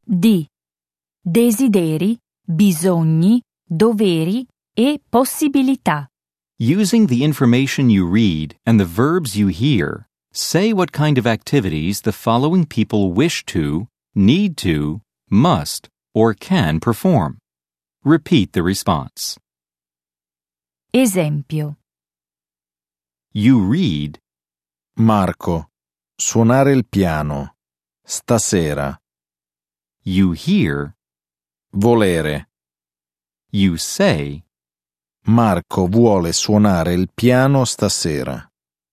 di desideri, bisogni, doveri e possibilità. Using the information you read and the verbs you hear, say what kind of activities the following people wish to, need to, must, or can perform. Repeat the response. Esempio. You read, Marco, suonare il piano. Stasera. you hear, Volere. you say, Marco vuole suonare il piano stasera.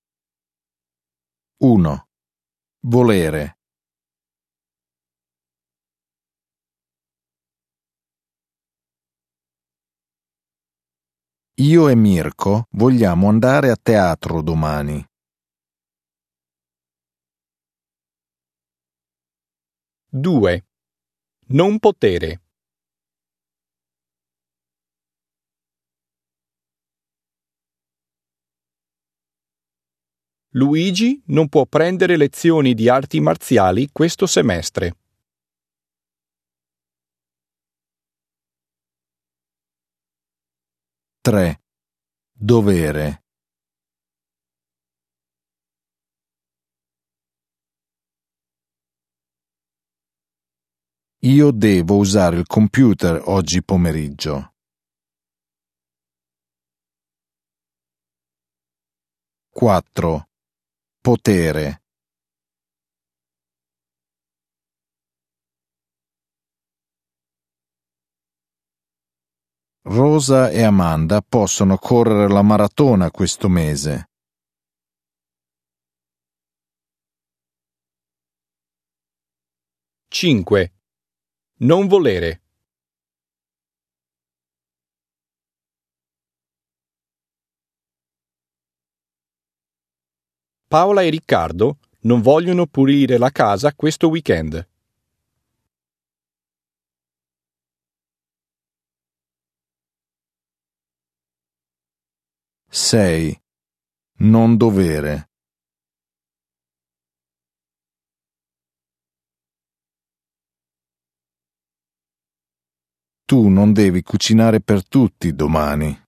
1. Volere. Io e Mirko vogliamo andare a teatro domani. 2. Non potere. Luigi non può prendere lezioni di arti marziali questo semestre. 3. Dovere. Io devo usare il computer oggi pomeriggio. 4. Potere. Rosa e Amanda possono correre la maratona questo mese. 5. Non volere. Paola e Riccardo non vogliono pulire la casa questo weekend. 6. Non dovere. Tu non devi cucinare per tutti domani.